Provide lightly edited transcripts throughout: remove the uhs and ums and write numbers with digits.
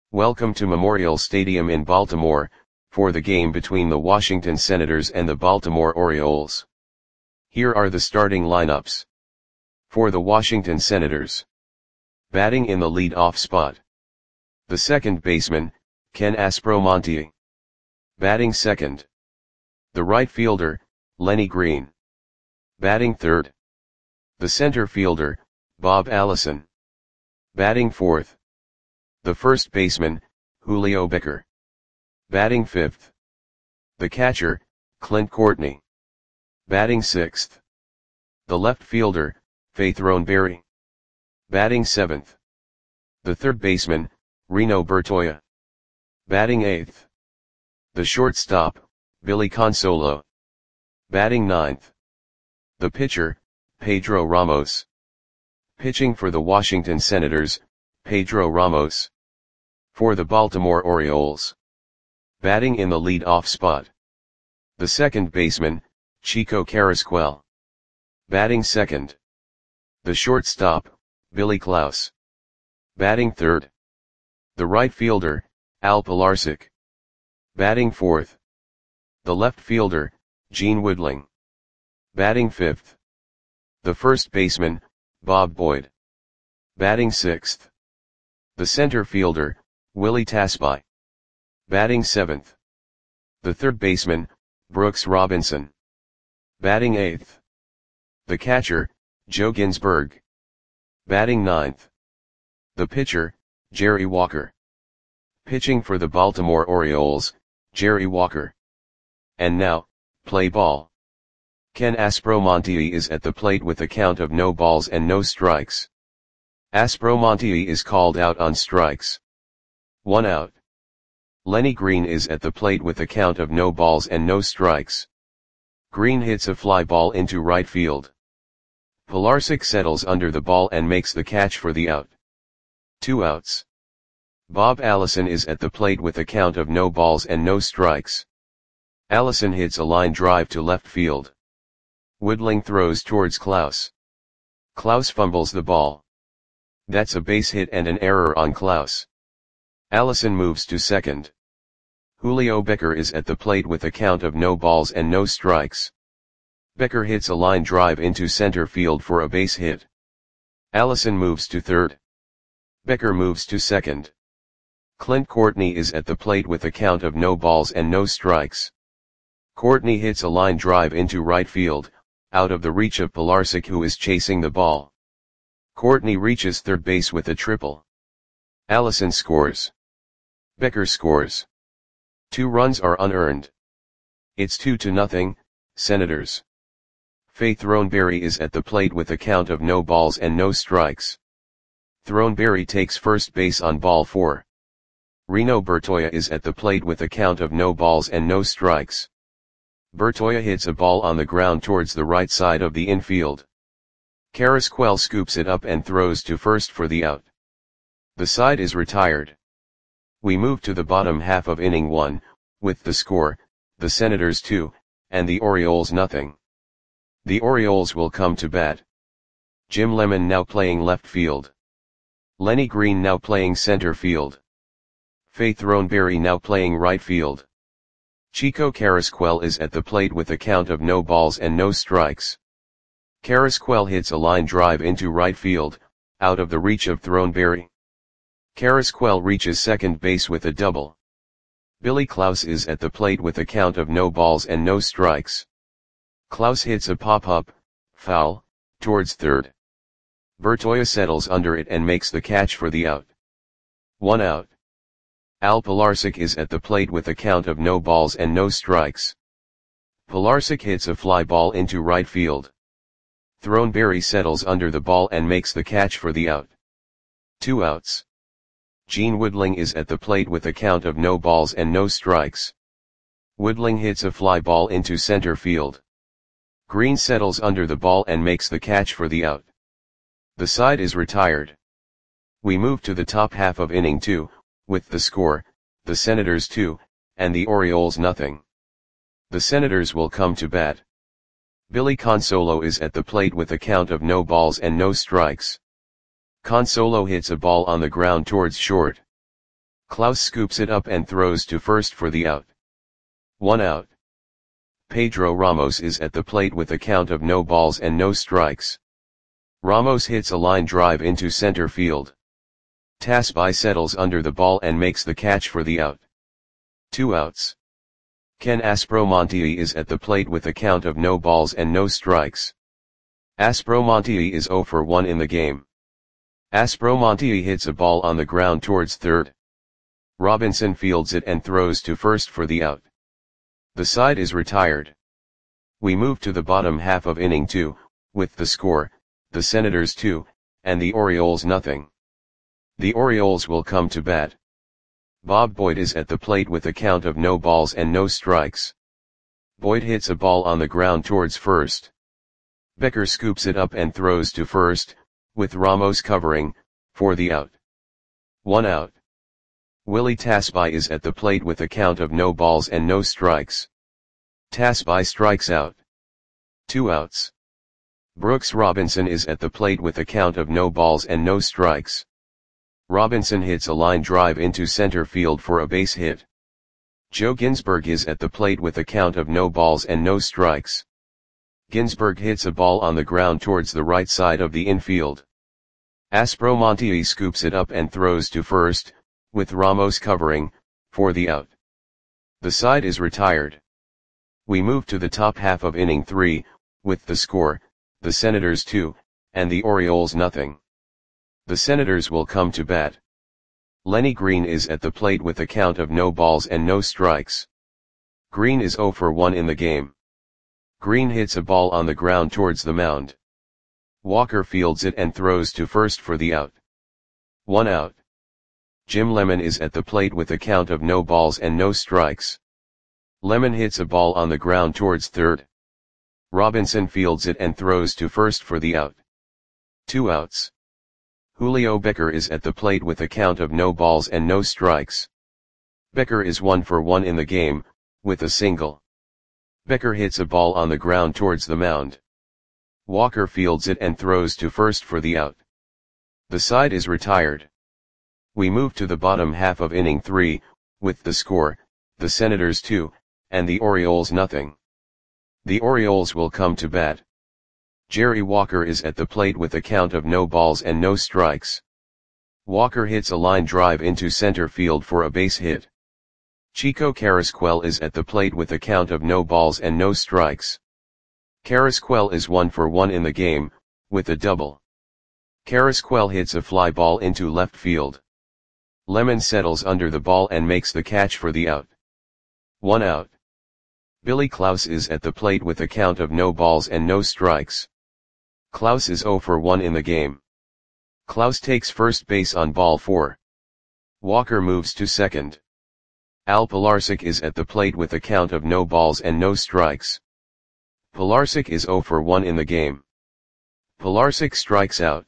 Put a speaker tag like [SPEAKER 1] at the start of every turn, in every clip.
[SPEAKER 1] Welcome to Memorial Stadium in Baltimore, for the game between the Washington Senators and the Baltimore Orioles. Here are the starting lineups. For the Washington Senators. Batting in the lead-off spot. The second baseman, Ken Aspromonte. Batting second. The right fielder, Lenny Green. Batting third. The center fielder, Bob Allison. Batting fourth. The first baseman, Julio Becker. Batting fifth. The catcher, Clint Courtney. Batting sixth. The left fielder, Faith Roneberry. Batting seventh. The third baseman, Reno Bertoia. Batting eighth. The shortstop, Billy Consolo. Batting ninth. The pitcher, Pedro Ramos. Pitching for the Washington Senators, Pedro Ramos. For the Baltimore Orioles. Batting in the lead-off spot. The second baseman, Chico Carrasquel. Batting second. The shortstop, Billy Klaus. Batting third. The right fielder, Al Pilarczyk. Batting fourth. The left fielder, Gene Woodling. Batting fifth. The first baseman, Bob Boyd. Batting sixth. The center fielder, Willie Tasby. Batting seventh. The third baseman, Brooks Robinson. Batting eighth. The catcher, Joe Ginsberg. Batting ninth. The pitcher, Jerry Walker. Pitching for the Baltimore Orioles, Jerry Walker. And now, play ball. Ken Aspromonte is at the plate with a count of no balls and no strikes. Aspromonte is called out on strikes. 1 out. Lenny Green is at the plate with a count of no balls and no strikes. Green hits a fly ball into right field. Pilarczyk settles under the ball and makes the catch for the out. 2 outs. Bob Allison is at the plate with a count of no balls and no strikes. Allison hits a line drive to left field. Woodling throws towards Klaus. Klaus fumbles the ball. That's a base hit and an error on Klaus. Allison moves to second. Julio Becker is at the plate with a count of no balls and no strikes. Becker hits a line drive into center field for a base hit. Allison moves to third. Becker moves to second. Clint Courtney is at the plate with a count of no balls and no strikes. Courtney hits a line drive into right field, out of the reach of Pilarczyk, who is chasing the ball. Courtney reaches third base with a triple. Allison scores. Becker scores. 2 runs are unearned. It's 2-0, Senators. Faith Roneberry is at the plate with a count of no balls and no strikes. Roneberry takes first base on ball 4. Reno Bertoia is at the plate with a count of no balls and no strikes. Bertoia hits a ball on the ground towards the right side of the infield. Carrasquel scoops it up and throws to first for the out. The side is retired. We move to the bottom half of inning 1, with the score, the Senators 2, and the Orioles nothing. The Orioles will come to bat. Jim Lemon now playing left field. Lenny Green now playing center field. Faith Roneberry now playing right field. Chico Carrasquel is at the plate with a count of no balls and no strikes. Carrasquel hits a line drive into right field, out of the reach of Roneberry. Carrasquel reaches second base with a double. Billy Klaus is at the plate with a count of no balls and no strikes. Klaus hits a pop-up, foul, towards third. Bertoia settles under it and makes the catch for the out. 1 out. Al Pilarczyk is at the plate with a count of no balls and no strikes. Pilarczyk hits a fly ball into right field. Roneberry settles under the ball and makes the catch for the out. 2 outs. Gene Woodling is at the plate with a count of no balls and no strikes. Woodling hits a fly ball into center field. Green settles under the ball and makes the catch for the out. The side is retired. We move to the top half of inning 2, with the score, the Senators 2, and the Orioles nothing. The Senators will come to bat. Billy Consolo is at the plate with a count of no balls and no strikes. Consolo hits a ball on the ground towards short. Klaus scoops it up and throws to first for the out. 1 out. Pedro Ramos is at the plate with a count of no balls and no strikes. Ramos hits a line drive into center field. Tasby settles under the ball and makes the catch for the out. 2 outs. Ken Aspromonte is at the plate with a count of no balls and no strikes. Aspromonte is 0 for 1 in the game. Aspromonte hits a ball on the ground towards third. Robinson fields it and throws to first for the out. The side is retired. We move to the bottom half of inning 2, with the score, the Senators 2, and the Orioles nothing. The Orioles will come to bat. Bob Boyd is at the plate with a count of no balls and no strikes. Boyd hits a ball on the ground towards first. Becker scoops it up and throws to first, with Ramos covering, for the out. 1 out. Willie Tasby is at the plate with a count of no balls and no strikes. Tasby strikes out. 2 outs. Brooks Robinson is at the plate with a count of no balls and no strikes. Robinson hits a line drive into center field for a base hit. Joe Ginsberg is at the plate with a count of no balls and no strikes. Ginsberg hits a ball on the ground towards the right side of the infield. Aspromonte scoops it up and throws to first, with Ramos covering, for the out. The side is retired. We move to the top half of inning 3, with the score, the Senators 2, and the Orioles nothing. The Senators will come to bat. Lenny Green is at the plate with a count of no balls and no strikes. Green is 0 for 1 in the game. Green hits a ball on the ground towards the mound. Walker fields it and throws to first for the out. 1 out. Jim Lemon is at the plate with a count of no balls and no strikes. Lemon hits a ball on the ground towards third. Robinson fields it and throws to first for the out. 2 outs. Julio Becker is at the plate with a count of no balls and no strikes. Becker is 1 for 1 in the game, with a single. Becker hits a ball on the ground towards the mound. Walker fields it and throws to first for the out. The side is retired. We move to the bottom half of inning 3, with the score, the Senators 2, and the Orioles nothing. The Orioles will come to bat. Jerry Walker is at the plate with a count of no balls and no strikes. Walker hits a line drive into center field for a base hit. Chico Carrasquel is at the plate with a count of no balls and no strikes. Carrasquel is 1 for 1 in the game, with a double. Carrasquel hits a fly ball into left field. Lemon settles under the ball and makes the catch for the out. 1 out. Billy Klaus is at the plate with a count of no balls and no strikes. Klaus is 0 for 1 in the game. Klaus takes first base on ball 4. Walker moves to second. Al Pilarczyk is at the plate with a count of no balls and no strikes. Pilarczyk is 0 for 1 in the game. Pilarczyk strikes out.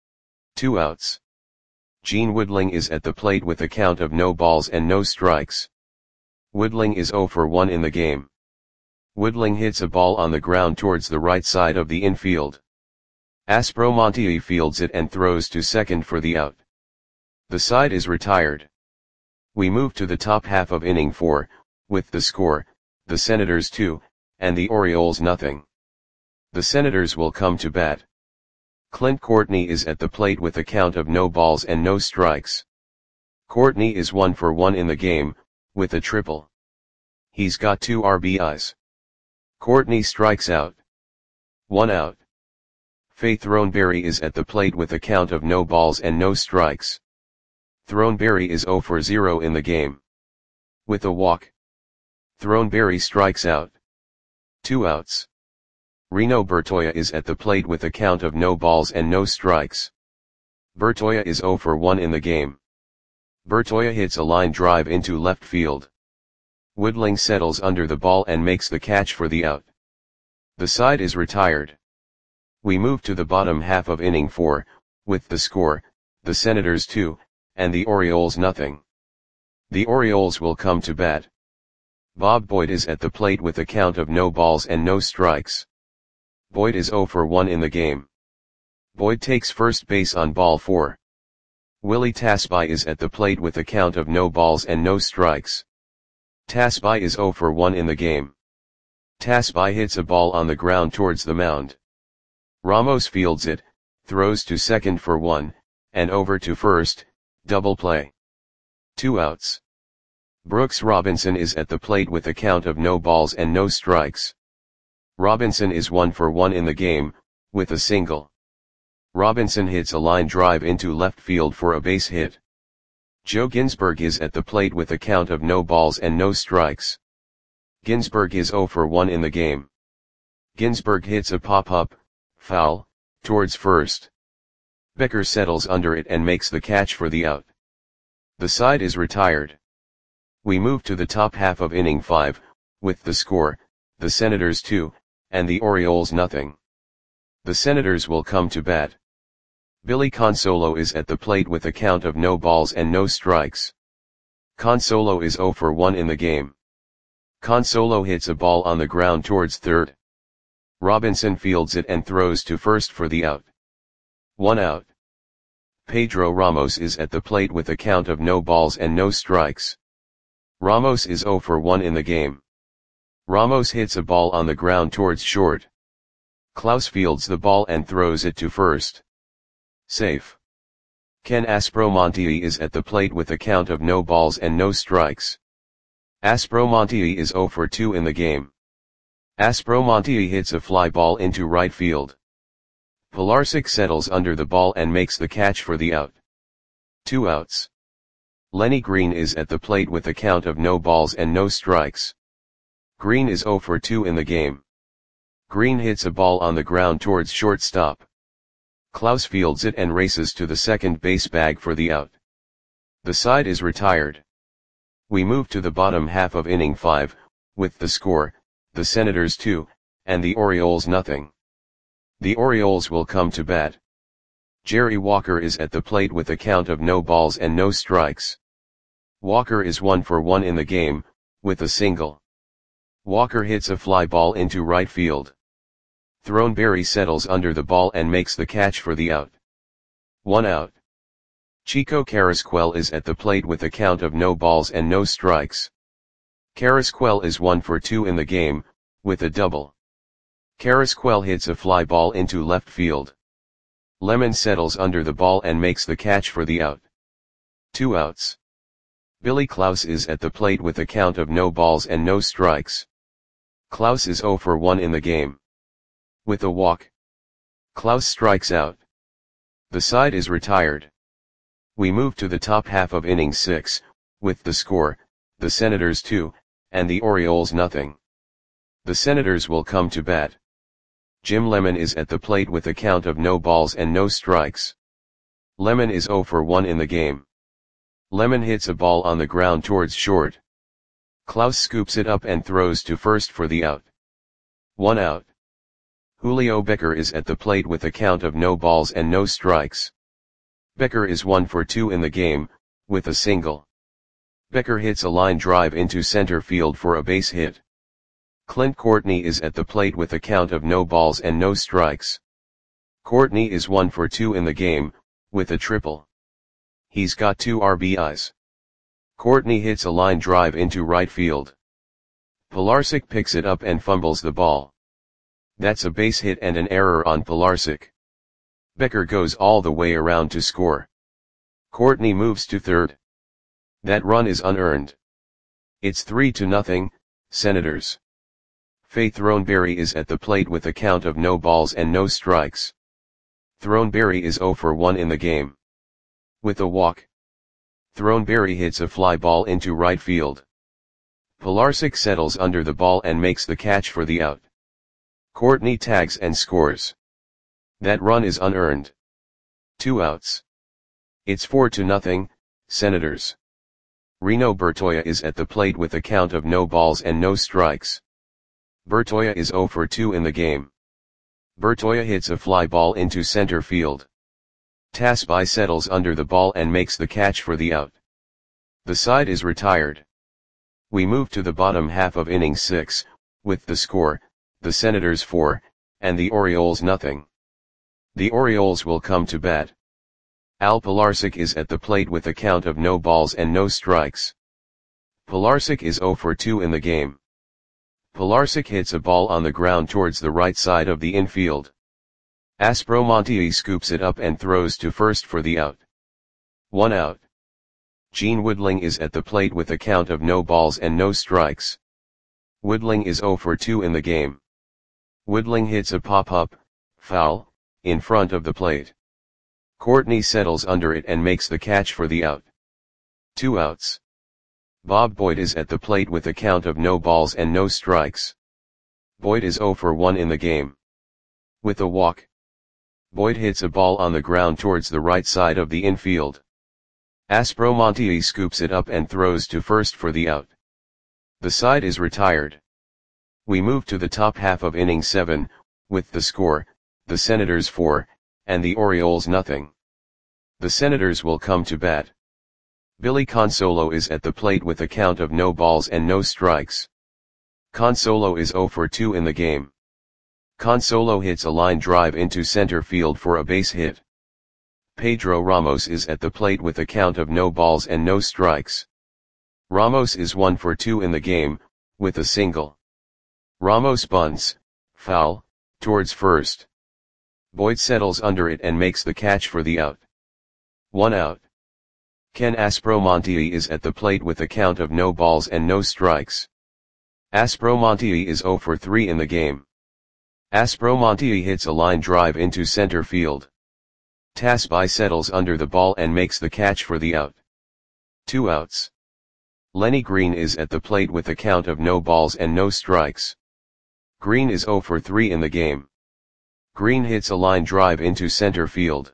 [SPEAKER 1] 2 outs. Gene Woodling is at the plate with a count of no balls and no strikes. Woodling is 0 for 1 in the game. Woodling hits a ball on the ground towards the right side of the infield. Aspromonte fields it and throws to second for the out. The side is retired. We move to the top half of inning 4, with the score, the Senators 2, and the Orioles nothing. The Senators will come to bat. Clint Courtney is at the plate with a count of no balls and no strikes. Courtney is 1 for 1 in the game, with a triple. He's got 2 RBIs. Courtney strikes out. 1 out. Faye Throneberry is at the plate with a count of no balls and no strikes. Throneberry is 0 for 0 in the game. With a walk. Throneberry strikes out. 2 outs. Reno Bertoia is at the plate with a count of no balls and no strikes. Bertoia is 0 for 1 in the game. Bertoia hits a line drive into left field. Woodling settles under the ball and makes the catch for the out. The side is retired. We move to the bottom half of inning 4, with the score, the Senators 2, and the Orioles nothing. The Orioles will come to bat. Bob Boyd is at the plate with a count of no balls and no strikes. Boyd is 0 for 1 in the game. Boyd takes first base on ball 4. Willie Tasby is at the plate with a count of no balls and no strikes. Tasby is 0 for 1 in the game. Tasby hits a ball on the ground towards the mound. Ramos fields it, throws to second for 1, and over to first, double play. 2 outs. Brooks Robinson is at the plate with a count of no balls and no strikes. Robinson is 1 for 1 in the game, with a single. Robinson hits a line drive into left field for a base hit. Joe Ginsberg is at the plate with a count of no balls and no strikes. Ginsberg is 0 for 1 in the game. Ginsberg hits a pop-up, foul, towards first. Becker settles under it and makes the catch for the out. The side is retired. We move to the top half of inning 5, with the score, the Senators 2, and the Orioles nothing. The Senators will come to bat. Billy Consolo is at the plate with a count of no balls and no strikes. Consolo is 0 for 1 in the game. Consolo hits a ball on the ground towards third. Robinson fields it and throws to first for the out. 1 out. Pedro Ramos is at the plate with a count of no balls and no strikes. Ramos is 0 for 1 in the game. Ramos hits a ball on the ground towards short. Klaus fields the ball and throws it to first. Safe. Ken Aspromonte is at the plate with a count of no balls and no strikes. Aspromonte is 0 for 2 in the game. Aspromonte hits a fly ball into right field. Pilarczyk settles under the ball and makes the catch for the out. 2 outs. Lenny Green is at the plate with a count of no balls and no strikes. Green is 0 for 2 in the game. Green hits a ball on the ground towards shortstop. Klaus fields it and races to the second base bag for the out. The side is retired. We move to the bottom half of inning 5, with the score, the Senators 2, and the Orioles nothing. The Orioles will come to bat. Jerry Walker is at the plate with a count of no balls and no strikes. Walker is 1 for 1 in the game, with a single. Walker hits a fly ball into right field. Throneberry settles under the ball and makes the catch for the out. 1 out. Chico Carrasquel is at the plate with a count of no balls and no strikes. Carrasquel is 1 for 2 in the game, with a double. Carrasquel hits a fly ball into left field. Lemon settles under the ball and makes the catch for the out. 2 outs. Billy Klaus is at the plate with a count of no balls and no strikes. Klaus is 0 for 1 in the game. With a walk. Klaus strikes out. The side is retired. We move to the top half of inning 6, with the score, the Senators 2, and the Orioles nothing. The Senators will come to bat. Jim Lemon is at the plate with a count of no balls and no strikes. Lemon is 0 for 1 in the game. Lemon hits a ball on the ground towards short. Klaus scoops it up and throws to first for the out. 1 out. Julio Becker is at the plate with a count of no balls and no strikes. Becker is 1 for 2 in the game, with a single. Becker hits a line drive into center field for a base hit. Clint Courtney is at the plate with a count of no balls and no strikes. Courtney is 1 for 2 in the game, with a triple. He's got 2 RBIs. Courtney hits a line drive into right field. Pilarczyk picks it up and fumbles the ball. That's a base hit and an error on Pilarczyk. Becker goes all the way around to score. Courtney moves to third. That run is unearned. It's 3-0, Senators. Faye Throneberry is at the plate with a count of no balls and no strikes. Throneberry is 0 for 1 in the game. With a walk. Throneberry hits a fly ball into right field. Pilarczyk settles under the ball and makes the catch for the out. Courtney tags and scores. That run is unearned. 2 outs. It's 4-0, Senators. Reno Bertoia is at the plate with a count of no balls and no strikes. Bertoia is 0 for 2 in the game. Bertoia hits a fly ball into center field. Tasby settles under the ball and makes the catch for the out. The side is retired. We move to the bottom half of inning 6, with the score, the Senators 4, and the Orioles nothing. The Orioles will come to bat. Al Pilarczyk is at the plate with a count of no balls and no strikes. Pilarczyk is 0 for 2 in the game. Pilarczyk hits a ball on the ground towards the right side of the infield. Aspromonte scoops it up and throws to first for the out. 1 out. Gene Woodling is at the plate with a count of no balls and no strikes. Woodling is 0 for 2 in the game. Woodling hits a pop-up, foul, in front of the plate. Courtney settles under it and makes the catch for the out. 2 outs. Bob Boyd is at the plate with a count of no balls and no strikes. Boyd is 0 for 1 in the game. With a walk, Boyd hits a ball on the ground towards the right side of the infield. Aspromonte scoops it up and throws to first for the out. The side is retired. We move to the top half of inning 7, with the score, the Senators 4, and the Orioles nothing. The Senators will come to bat. Billy Consolo is at the plate with a count of no balls and no strikes. Consolo is 0 for 2 in the game. Consolo hits a line drive into center field for a base hit. Pedro Ramos is at the plate with a count of no balls and no strikes. Ramos is 1 for 2 in the game, with a single. Ramos bunts, foul, towards first. Boyd settles under it and makes the catch for the out. 1 out. Ken Aspromonte is at the plate with a count of no balls and no strikes. Aspromonte is 0 for 3 in the game. Aspromonte hits a line drive into center field. Tasby settles under the ball and makes the catch for the out. 2 outs. Lenny Green is at the plate with a count of no balls and no strikes. Green is 0 for 3 in the game. Green hits a line drive into center field.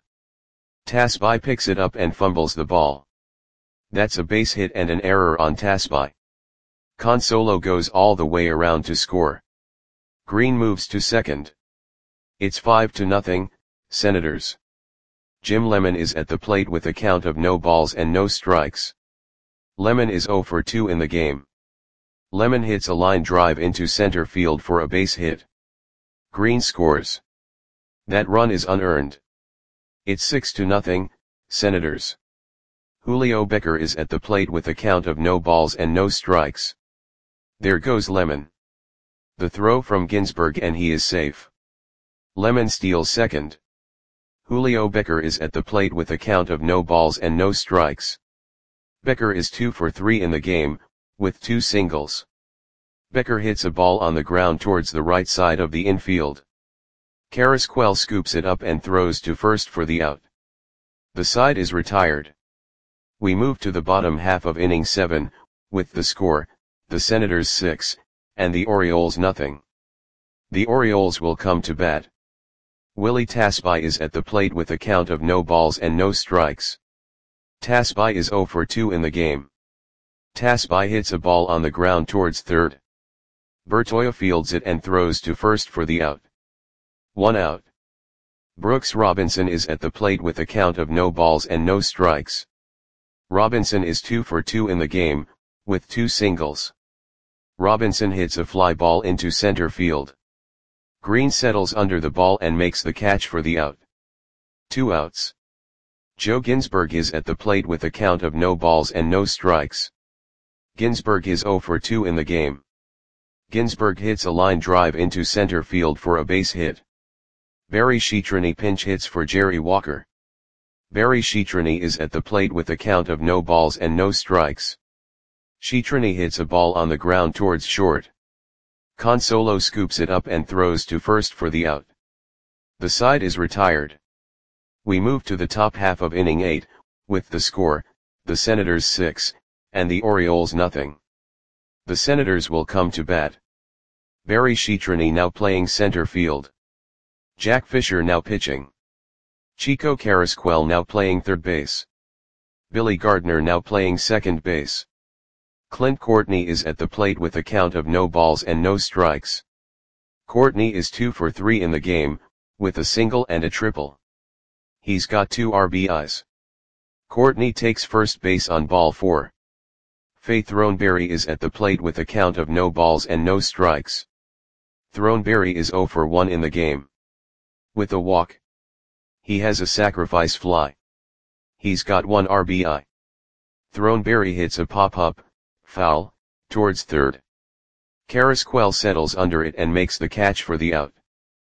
[SPEAKER 1] Tasby picks it up and fumbles the ball. That's a base hit and an error on Tasby. Consolo goes all the way around to score. Green moves to second. It's 5-0, Senators. Jim Lemon is at the plate with a count of no balls and no strikes. Lemon is 0 for 2 in the game. Lemon hits a line drive into center field for a base hit. Green scores. That run is unearned. It's 6-0, Senators. Julio Becker is at the plate with a count of no balls and no strikes. There goes Lemon. The throw from Ginsberg and he is safe. Lemon steals second. Julio Becker is at the plate with a count of no balls and no strikes. Becker is 2 for 3 in the game, with 2 singles. Becker hits a ball on the ground towards the right side of the infield. Carrasquel scoops it up and throws to first for the out. The side is retired. We move to the bottom half of inning 7, with the score, the Senators 6, and the Orioles nothing. The Orioles will come to bat. Willie Tasby is at the plate with a count of no balls and no strikes. Tasby is 0 for 2 in the game. Tasby hits a ball on the ground towards third. Bertoia fields it and throws to first for the out. 1 out. Brooks Robinson is at the plate with a count of no balls and no strikes. Robinson is 2 for 2 in the game, with 2 singles. Robinson hits a fly ball into center field. Green settles under the ball and makes the catch for the out. 2 outs. Joe Ginsberg is at the plate with a count of no balls and no strikes. Ginsberg is 0 for 2 in the game. Ginsberg hits a line drive into center field for a base hit. Barry Sheetrani pinch hits for Jerry Walker. Barry Sheetrani is at the plate with a count of no balls and no strikes. Sheetrani hits a ball on the ground towards short. Consolo scoops it up and throws to first for the out. The side is retired. We move to the top half of inning 8, with the score, the Senators 6, and the Orioles nothing. The Senators will come to bat. Barry Sheetrani now playing center field. Jack Fisher now pitching. Chico Carrasquel now playing third base. Billy Gardner now playing second base. Clint Courtney is at the plate with a count of no balls and no strikes. Courtney is 2 for 3 in the game, with a single and a triple. He's got 2 RBIs. Courtney takes first base on ball 4. Faye Throneberry is at the plate with a count of no balls and no strikes. Throneberry is 0 for 1 in the game. With a walk. He has a sacrifice fly. he's got 1 RBI. Throneberry hits a pop-up, foul, towards third. Carrasquel settles under it and makes the catch for the out.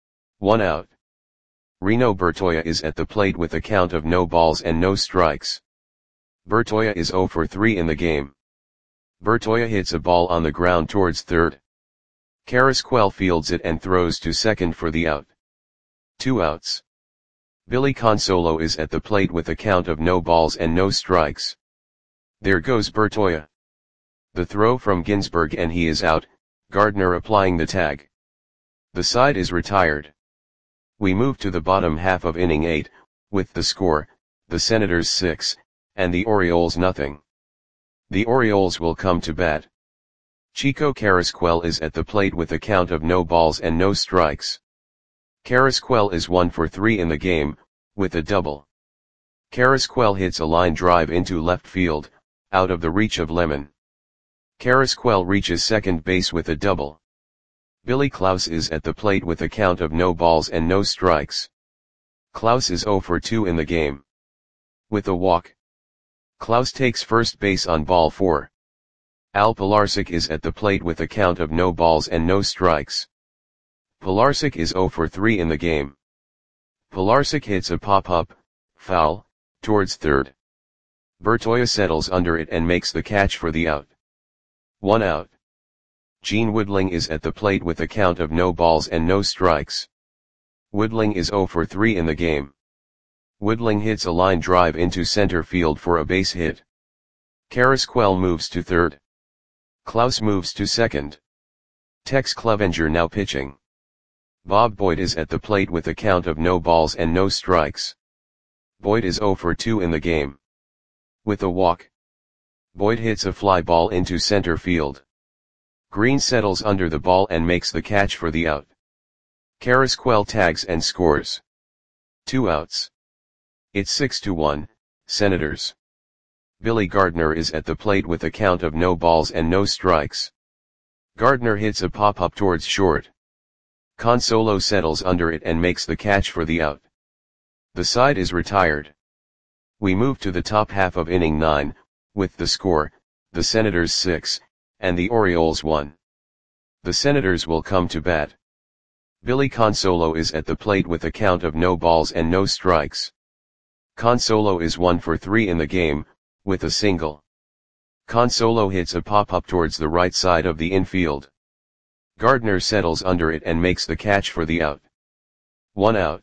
[SPEAKER 1] 1 out. Reno Bertoia is at the plate with a count of no balls and no strikes. Bertoia is 0 for 3 in the game. Bertoia hits a ball on the ground towards third. Carrasquel fields it and throws to second for the out. 2 outs. Billy Consolo is at the plate with a count of no balls and no strikes. There goes Bertoia. The throw from Ginsberg and he is out, Gardner applying the tag. The side is retired. We move to the bottom half of inning 8, with the score, the Senators 6, and the Orioles nothing. The Orioles will come to bat. Chico Carrasquel is at the plate with a count of no balls and no strikes. Carrasquel is 1 for 3 in the game, with a double. Carrasquel hits a line drive into left field, out of the reach of Lemon. Carrasquel reaches second base with a double. Billy Klaus is at the plate with a count of no balls and no strikes. Klaus is 0 for 2 in the game. With a walk. Klaus takes first base on ball 4. Al Pilarczyk is at the plate with a count of no balls and no strikes. Pilarczyk is 0 for 3 in the game. Pilarczyk hits a pop-up, foul, towards third. Bertoia settles under it and makes the catch for the out. 1 out. Gene Woodling is at the plate with a count of no balls and no strikes. Woodling is 0 for 3 in the game. Woodling hits a line drive into center field for a base hit. Carrasquel moves to third. Klaus moves to second. Tex Clevenger now pitching. Bob Boyd is at the plate with a count of no balls and no strikes. Boyd is 0 for 2 in the game. With a walk. Boyd hits a fly ball into center field. Green settles under the ball and makes the catch for the out. Carrasquel tags and scores. 2 outs. It's 6-1, Senators. Billy Gardner is at the plate with a count of no balls and no strikes. Gardner hits a pop-up towards short. Consolo settles under it and makes the catch for the out. The side is retired. We move to the top half of inning 9, with the score, the Senators 6, and the Orioles 1. The Senators will come to bat. Billy Consolo is at the plate with a count of no balls and no strikes. Consolo is 1 for 3 in the game, with a single. Consolo hits a pop-up towards the right side of the infield. Gardner settles under it and makes the catch for the out. 1 out.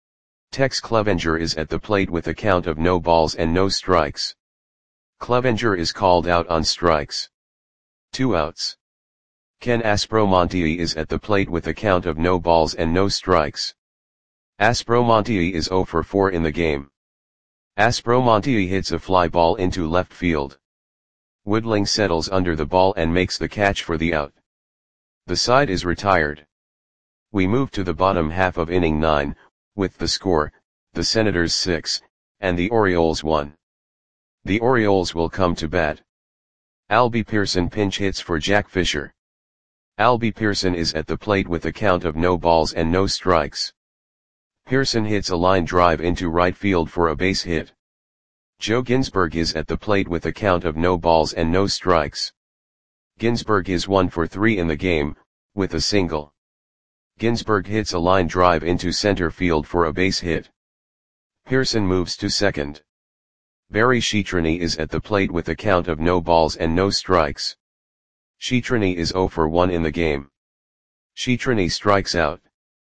[SPEAKER 1] Tex Clevenger is at the plate with a count of no balls and no strikes. Clevenger is called out on strikes. 2 outs. Ken Aspromonte is at the plate with a count of no balls and no strikes. Aspromonte is 0 for 4 in the game. Aspromonte hits a fly ball into left field. Woodling settles under the ball and makes the catch for the out. The side is retired. We move to the bottom half of inning 9, with the score, the Senators 6, and the Orioles 1. The Orioles will come to bat. Albie Pearson pinch hits for Jack Fisher. Albie Pearson is at the plate with a count of no balls and no strikes. Pearson hits a line drive into right field for a base hit. Joe Ginsberg is at the plate with a count of no balls and no strikes. Ginsberg is 1 for 3 in the game, with a single. Ginsberg hits a line drive into center field for a base hit. Pearson moves to second. Barry Sheetrany is at the plate with a count of no balls and no strikes. Sheetrany is 0 for 1 in the game. Sheetrany strikes out.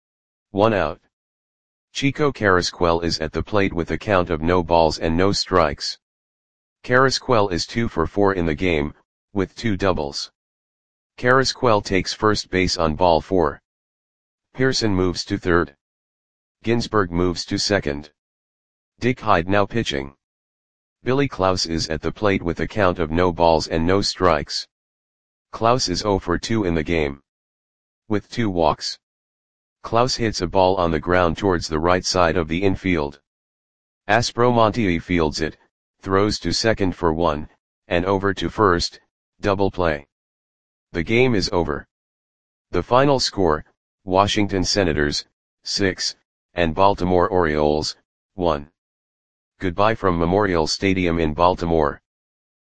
[SPEAKER 1] 1 out. Chico Carrasquel is at the plate with a count of no balls and no strikes. Carrasquel is 2 for 4 in the game, with 2 doubles. Carrasquel takes first base on ball 4. Pearson moves to third. Ginsberg moves to second. Dick Hyde now pitching. Billy Klaus is at the plate with a count of no balls and no strikes. Klaus is 0 for 2 in the game. With 2 walks. Klaus hits a ball on the ground towards the right side of the infield. Aspromonte fields it, throws to second for 1, and over to first, double play. The game is over. The final score, Washington Senators, 6, and Baltimore Orioles, 1. Goodbye from Memorial Stadium in Baltimore.